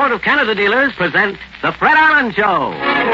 Ford of Canada dealers present The Fred Allen Show.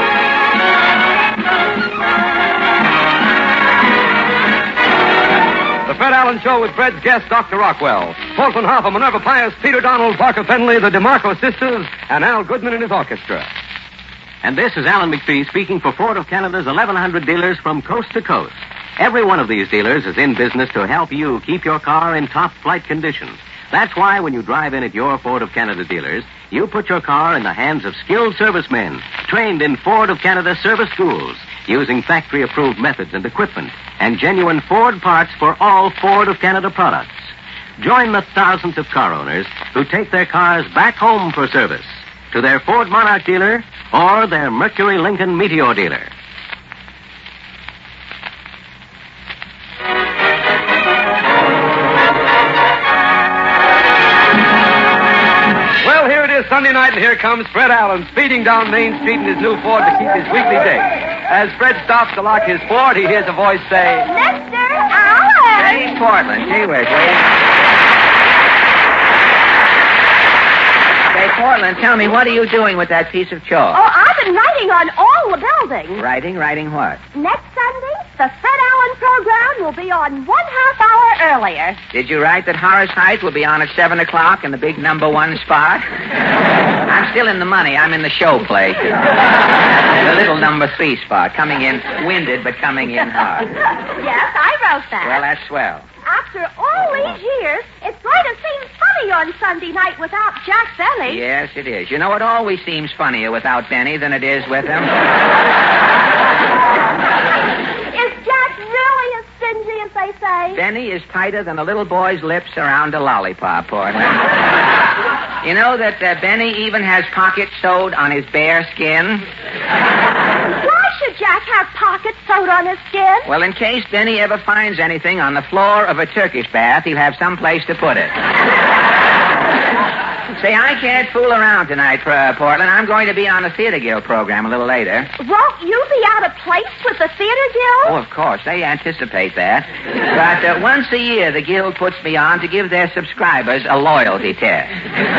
The Fred Allen Show with Fred's guest, Dr. Rockwell. Fulton Hoffa, Minerva Pius, Peter Donald, Parker Fenley, the DeMarco sisters, and Al Goodman and his orchestra. And this is Alan McPhee speaking for Ford of Canada's 1,100 dealers from coast to coast. Every one of these dealers is in business to help you keep your car in top flight condition. That's why when you drive in at your Ford of Canada dealers, you put your car in the hands of skilled servicemen trained in Ford of Canada service schools, using factory-approved methods and equipment, and genuine Ford parts for all Ford of Canada products. Join the thousands of car owners who take their cars back home for service to their Ford Monarch dealer or their Mercury Lincoln Meteor dealer. Well, here it is Sunday night, and here comes Fred Allen speeding down Main Street in his new Ford to keep his weekly date. As Fred stops to lock his Ford, he hears a voice say, Mr. Allen! Hey, Portland. Gee whiz, Say, Portland, tell me, what are you doing with that piece of chalk? Oh, I've been writing on all the buildings. Writing what? Next Sunday, the Fred Allen program will be on 1/2 hour earlier. Did you write that Horace Height will be on at 7 o'clock in the big #1 spot? I'm still in the money. I'm in the show play. The little #3 spot, coming in winded, but coming in hard. Yes, I wrote that. Well, that's swell. After all these years, it's going to seem funny on Sunday night without Jack Benny. Yes, it is. You know, it always seems funnier without Benny than it is with him. Is Jack really as stingy as they say? Benny is tighter than a little boy's lips around a lollipop, Portland. You know that Benny even has pockets sewed on his bare skin? Why should Jack have pockets sewed on his skin? Well, in case Benny ever finds anything on the floor of a Turkish bath, he'll have some place to put it. Say, I can't fool around tonight, Portland. I'm going to be on the Theater Guild program a little later. Won't you be out of place with the Theater Guild? Oh, of course. They anticipate that. But once a year, the Guild puts me on to give their subscribers a loyalty test.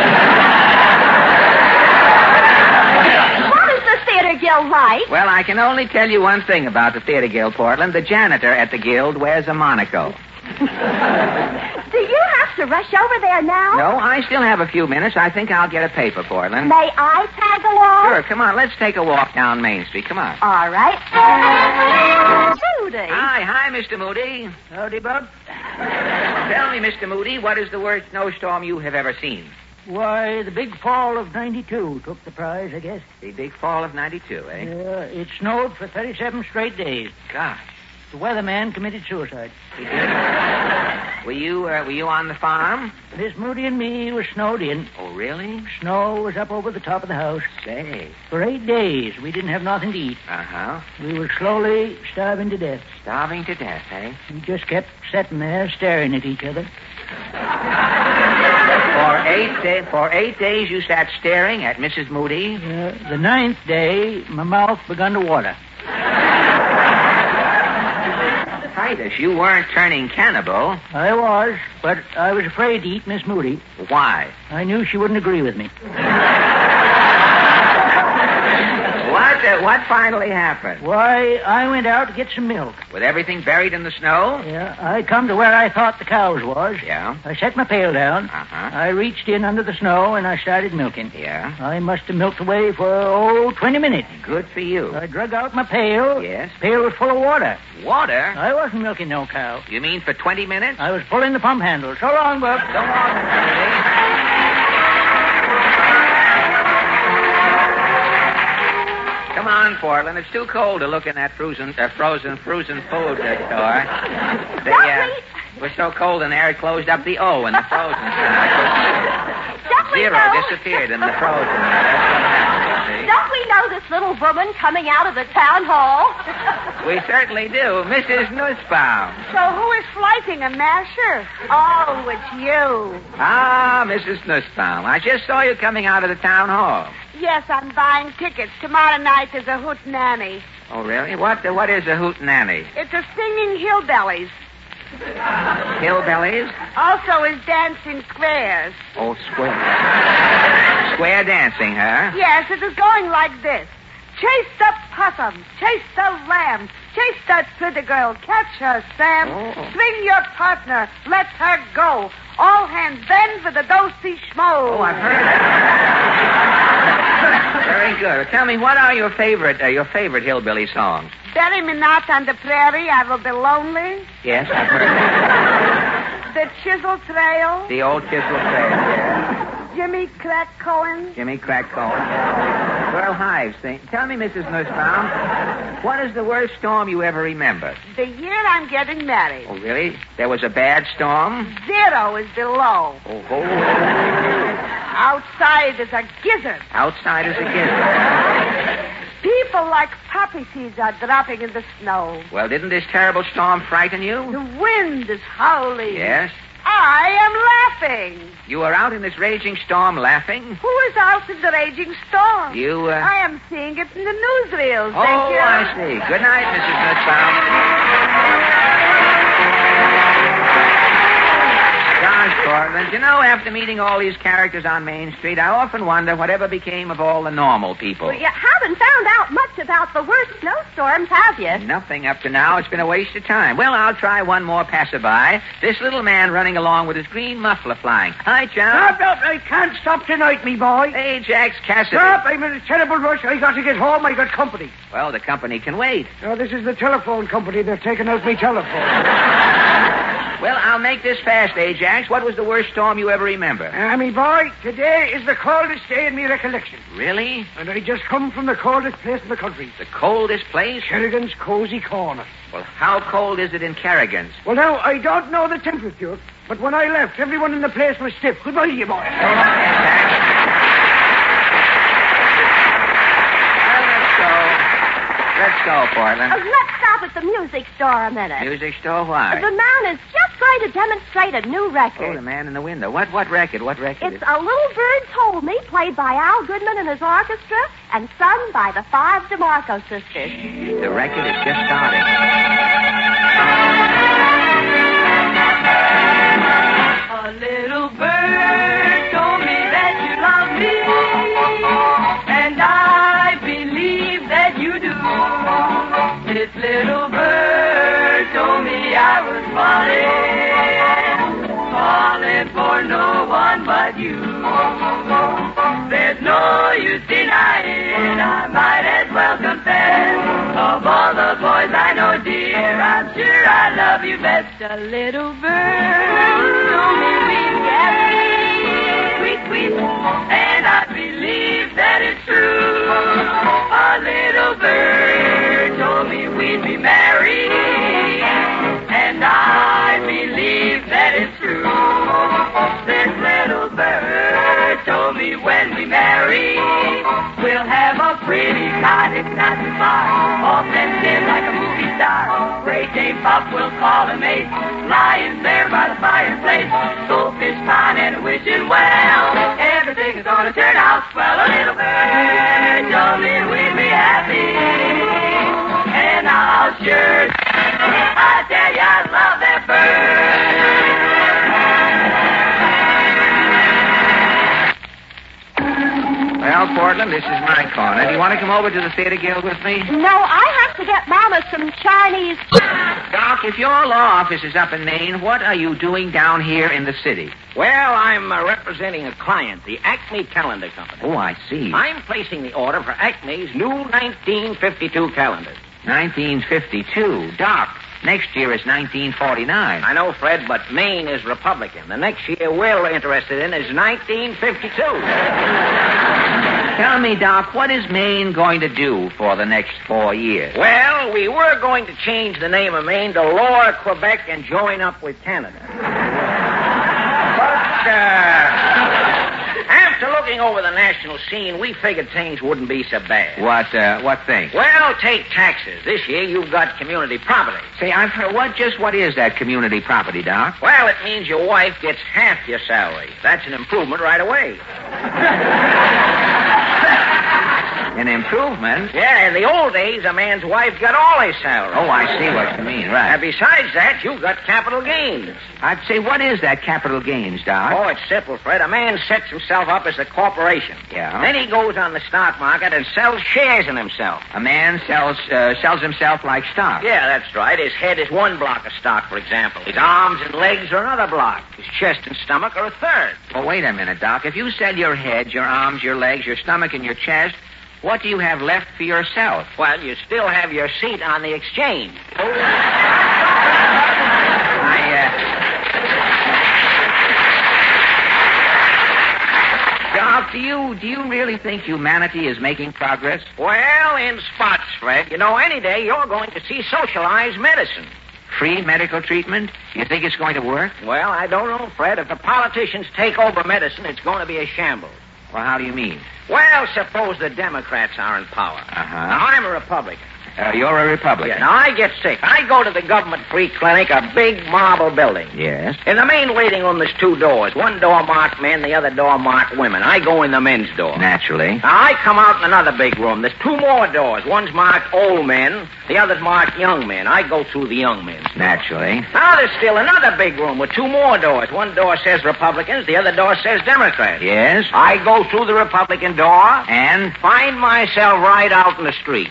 What is the Theater Guild like? Well, I can only tell you one thing about the Theater Guild, Portland. The janitor at the Guild wears a monocle. Do you have to rush over there now? No, I still have a few minutes. I think I'll get a paper, Portland. May I tag along? Sure, come on. Let's take a walk down Main Street. Come on. All right. Moody. Hi, Mr. Moody. Howdy, Bub. Tell me, Mr. Moody, what is the worst snowstorm you have ever seen? Why, the big fall of 92 took the prize, I guess. The big fall of 92, eh? It snowed for 37 straight days. Gosh. The weatherman committed suicide. He did? Were you on the farm? Miss Moody and me was snowed in. Oh, really? Snow was up over the top of the house. Say. For 8 days, we didn't have nothing to eat. Uh-huh. We were slowly starving to death. Starving to death, eh? We just kept sitting there staring at each other. For 8 days you sat staring at Mrs. Moody? The 9th day, my mouth begun to water. Titus, you weren't turning cannibal. I was, but I was afraid to eat Miss Moody. Why? I knew she wouldn't agree with me. What finally happened? Why, I went out to get some milk. With everything buried in the snow? Yeah, I come to where I thought the cows was. Yeah? I set my pail down. Uh-huh. I reached in under the snow, and I started milking. Yeah? I must have milked away for, 20 minutes. Good for you. I drug out my pail. Yes? The pail was full of water. Water? I wasn't milking no cow. You mean for 20 minutes? I was pulling the pump handle. So long, Bub. So long, Moody. Come on, Portland. It's too cold to look in that frozen food store. It was so cold in there it closed up the O in the frozen side. Zero disappeared in the frozen. Don't we know this little woman coming out of the town hall? We certainly do. Mrs. Nussbaum. So who is flanking a masher? Oh, it's you. Ah, Mrs. Nussbaum. I just saw you coming out of the town hall. Yes, I'm buying tickets. Tomorrow night there's a hootenanny. Oh, really? What is a hootenanny? It's a singing hillbillies. Hillbillies? Also is dancing squares. Oh, squares. Square dancing, huh? Yes, it is going like this. Chase the possum, chase the lamb, chase that pretty girl, catch her, Sam. Oh. Swing your partner, let her go. All hands bend for the do-si schmo. Oh, I've heard that. Very good. Tell me, what are your favorite hillbilly songs? Bury me not on the prairie, I will be lonely. Yes, I've heard that. The Chisel Trail, The old Chisel Trail, yeah. Jimmy Crack Cohen. Jimmy Crack Cohen. Pearl Hives thing. Tell me, Mrs. Nussbaum, what is the worst storm you ever remember? The year I'm getting married. Oh, really? There was a bad storm? 0 is below. Oh. Outside is a gizzard. Outside is a gizzard. People like poppy seeds are dropping in the snow. Well, didn't this terrible storm frighten you? The wind is howling. Yes? I am laughing. You were out in this raging storm laughing? Who is out in the raging storm? You, I am seeing it in the newsreels, thank Oh, you. I see. Good night, Mrs. Nussbaum. Gosh, Portland, you know, after meeting all these characters on Main Street, I often wonder whatever became of all the normal people. Well, you haven't found out much about the worst snowstorms, have you? Nothing up to now. It's been a waste of time. Well, I'll try one more passerby. This little man running along with his green muffler flying. Hi, John. Stop, I can't stop tonight, me boy. Hey, Jax Cassidy. Stop, I'm in a terrible rush. I got to get home. I got company. Well, the company can wait. Oh, this is the telephone company. They're taking out me telephone. Well, I'll make this fast, Ajax. What was the worst storm you ever remember? Me boy, today is the coldest day in me recollection. Really? And I just come from the coldest place in the country. The coldest place? Kerrigan's Cozy Corner. Well, how cold is it in Kerrigan's? Well, now, I don't know the temperature, but when I left, everyone in the place was stiff. Goodbye, you boy. Let's go, Portland. Let's stop at the music store a minute. Music store? Why? The man is just going to demonstrate a new record. Oh, the man in the window. What record? What record? It's A Little Bird Told Me, played by Al Goodman and his orchestra, and sung by the 5 DeMarco sisters. The record is just starting. A little bird told me that you love me, and I believe that you do. This little bird told me I was falling for no one but you. There's no use denying, I might as well confess. Of all the boys I know, dear, I'm sure I love you best. A little bird told me we'd get sweet, sweet, and I believe that it's true. A little bird told me we'd be married, and I believe that it's true. This little bird told me when we marry, we'll have a pretty cottage not too far, all fenced in like a movie star. Great Dane Pup will call a mate, lying there by the fireplace, goldfish pine and wishing well. Everything is gonna turn out swell. A little bird told me we'd be happy, and I'll sure, I tell you I love that bird. Well, Portland, this is my corner. Do you want to come over to the Theater Guild with me? No, I have to get Mama some Chinese. Doc, if your law office is up in Maine, what are you doing down here in the city? Well, I'm representing a client, the Acme Calendar Company. Oh, I see. I'm placing the order for Acme's new 1952 calendars. 1952. Doc, next year is 1949. I know, Fred, but Maine is Republican. The next year we're interested in is 1952. Tell me, Doc, what is Maine going to do for the next 4 years? Well, we were going to change the name of Maine to Lower Quebec and join up with Canada. But after looking over the national scene, we figured things wouldn't be so bad. What thing? Well, take taxes. This year you've got community property. Say, I've heard, what is that community property, Doc? Well, it means your wife gets half your salary. That's an improvement right away. An improvement? Yeah, in the old days, a man's wife got all his salary. Oh, I see what you mean, right. And besides that, you got capital gains. I'd say, what is that capital gains, Doc? Oh, it's simple, Fred. A man sets himself up as a corporation. Yeah. Then he goes on the stock market and sells shares in himself. A man sells himself like stock. Yeah, that's right. His head is one block of stock, for example. His arms and legs are another block. His chest and stomach are a third. Well, wait a minute, Doc. If you sell your head, your arms, your legs, your stomach, and your chest, what do you have left for yourself? Well, you still have your seat on the exchange. Doc, do you really think humanity is making progress? Well, in spots, Fred. You know, any day you're going to see socialized medicine. Free medical treatment? You think it's going to work? Well, I don't know, Fred. If the politicians take over medicine, it's going to be a shambles. Well, how do you mean? Well, suppose the Democrats are in power. Uh-huh. Now, I'm a Republican. You're a Republican. Yeah, now I get sick. I go to the government free clinic, a big marble building. Yes. In the main waiting room, there's two doors. One door marked men, the other door marked women. I go in the men's door. Naturally. Now, I come out in another big room. There's two more doors. One's marked old men, the other's marked young men. I go through the young men's door. Naturally. Now, there's still another big room with two more doors. One door says Republicans, the other door says Democrats. Yes. I go through the Republican door And? find myself right out in the street.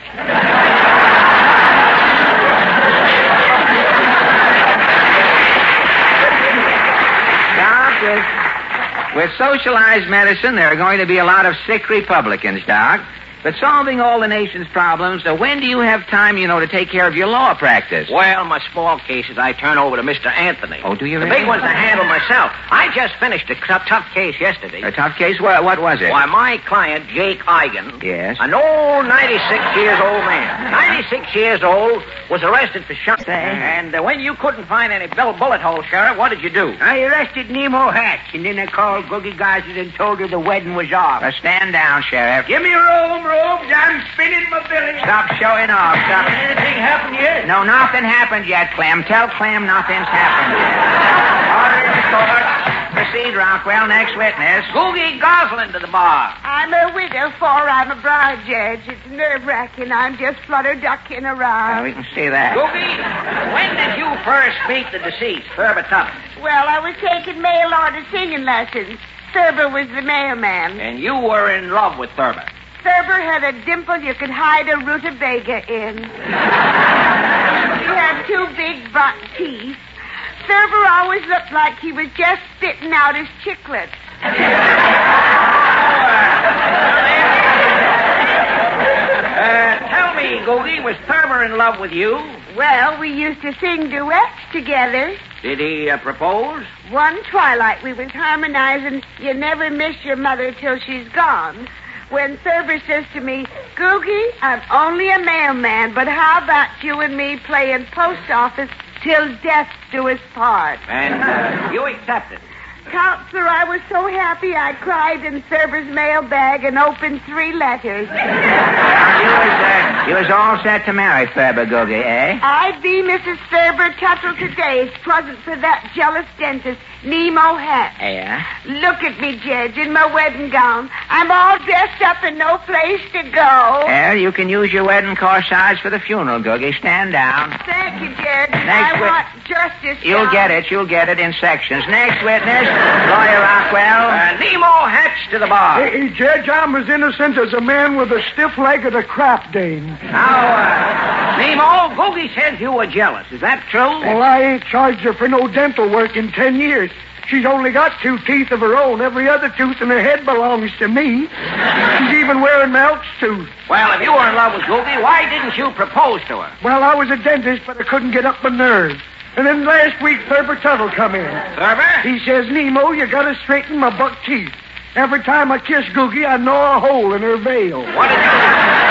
Doc, with socialized medicine, there are going to be a lot of sick Republicans, Doc. But solving all the nation's problems, when do you have time, to take care of your law practice? Well, my small cases I turn over to Mr. Anthony. Oh, do you The really? big ones I handle myself. I just finished a tough case yesterday. A tough case? What was it? Why, my client, Jake Eigen, Yes. an old 96 years old man, 96 years old, was arrested for shooting. And when you couldn't find any bullet hole, Sheriff, what did you do? I arrested Nemo Hatch, and then I called Googie Gosses and told her the wedding was off. Stand down, Sheriff. Give me room, Robes. I'm spinning my billy. Stop showing off. Stop. Anything happened yet? No, nothing happened yet, Clem. Tell Clem nothing's happened yet. Order in the court. Proceed, Rockwell. Next witness. Googie Goslin to the bar. I'm a widow, for I'm a bride, Judge. It's nerve-wracking. I'm just flutter-ducking around. We can see that. Googie, when did you first meet the deceased, Thurber Tubbs? Well, I was taking mail-order singing lessons. Thurber was the mailman. And you were in love with Thurber. Thurber had a dimple you could hide a rutabaga in. He had two big buck teeth. Thurber always looked like he was just spitting out his chiclets. Tell me, Googie, was Thurber in love with you? Well, we used to sing duets together. Did he propose? One twilight we was harmonizing You Never Miss Your Mother Till She's Gone. When Thurber says to me, Googie, I'm only a mailman, but how about you and me playing post office till death do us part? And you accepted. Counselor, I was so happy I cried in Thurber's mailbag and opened 3 letters. You was all set to marry Thurber, Googie, eh? I'd be Mrs. Thurber Tuttle today if 'twasn't for that jealous dentist, Nemo Hatch. Yeah? Look at me, Judge, in my wedding gown. I'm all dressed up and no place to go. Well, you can use your wedding corsage for the funeral, Googie. Stand down. Thank you, Judge. Next I want justice. You'll get it in sections. Next witness, Lawyer Rockwell. Nemo Hatch to the bar. Hey, Judge, I'm as innocent as a man with a stiff leg at a crap dame. Now, Nemo, Googie says you were jealous. Is that true? Well, I ain't charged her for no dental work in 10 years. She's only got 2 teeth of her own. Every other tooth in her head belongs to me. She's even wearing Melk's tooth. Well, if you were in love with Googie, why didn't you propose to her? Well, I was a dentist, but I couldn't get up my nerve. And then last week, Thurber Tuttle come in. Thurber? He says, Nemo, you gotta straighten my buck teeth. Every time I kiss Googie, I gnaw a hole in her veil. What did you...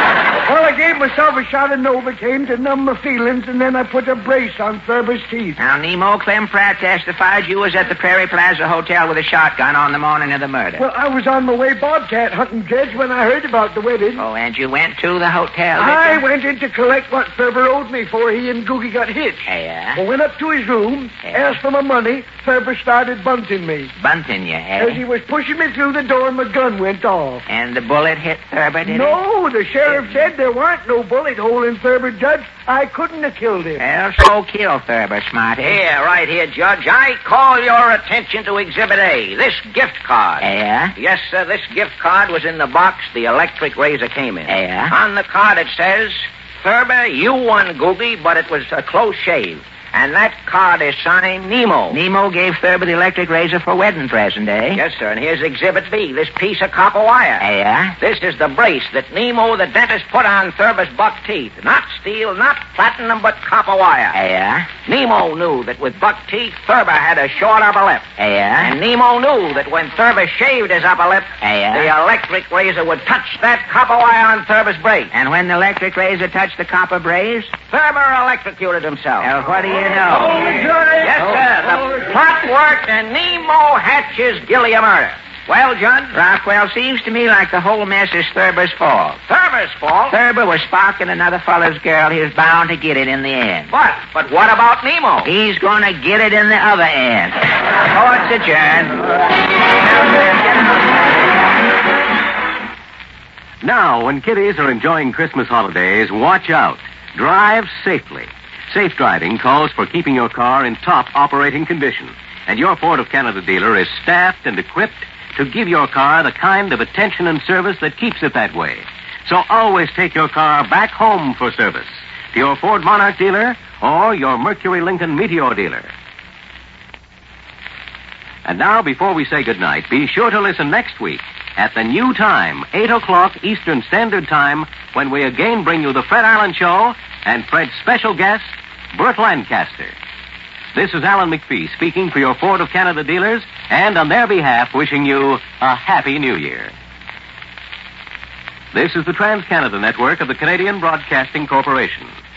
Well, I gave myself a shot of Novocaine to numb my feelings, and then I put a brace on Thurber's teeth. Now, Nemo, Clem Pratt testified you was at the Prairie Plaza Hotel with a shotgun on the morning of the murder. Well, I was on my way bobcat hunting, Judge, when I heard about the wedding. Oh, and you went to the hotel, did I you? went in to collect what Thurber owed me for he and Googie got hitched. Yeah? I went up to his room, asked for my money. Thurber started bunting me. Bunting you, As he was pushing me through the door, my gun went off. And the bullet hit Thurber, did it? No, the sheriff said there weren't no bullet hole in Thurber, Judge. I couldn't have killed him. Well, so kill Thurber, Smarty. Here, right here, Judge. I call your attention to Exhibit A, this gift card. Yeah? Yes, sir, this gift card was in the box the electric razor came in. Yeah? On the card it says, Thurber, you won, Googie, but it was a close shave. And that card is signed Nemo. Nemo gave Thurber the electric razor for wedding present, eh? Yes, sir, and here's Exhibit B, this piece of copper wire. Yeah? This is the brace that Nemo, the dentist, put on Thurber's buck teeth. Not steel, not platinum, but copper wire. Yeah? Nemo knew that with buck teeth, Thurber had a short upper lip. Yeah? And Nemo knew that when Thurber shaved his upper lip, Yeah? the electric razor would touch that copper wire on Thurber's brace. And when the electric razor touched the copper brace? Thurber electrocuted himself. Well, what do you know? Yes, sir. The plot worked, and Nemo hatches guilty of murder. Well, Judge? Rockwell, seems to me like the whole mess is Thurber's fault. Thurber's fault? Thurber was sparking another fellow's girl. He was bound to get it in the end. But what about Nemo? He's going to get it in the other end. Court's adjourned. Now, when kiddies are enjoying Christmas holidays, watch out. Drive safely. Safe driving calls for keeping your car in top operating condition. And your Ford of Canada dealer is staffed and equipped to give your car the kind of attention and service that keeps it that way. So always take your car back home for service to your Ford Monarch dealer or your Mercury Lincoln Meteor dealer. And now, before we say goodnight, be sure to listen next week at the new time, 8 o'clock Eastern Standard Time, when we again bring you the Fred Allen Show and Fred's special guest, Burt Lancaster. This is Alan McPhee speaking for your Ford of Canada dealers and on their behalf wishing you a Happy New Year. This is the Trans-Canada Network of the Canadian Broadcasting Corporation.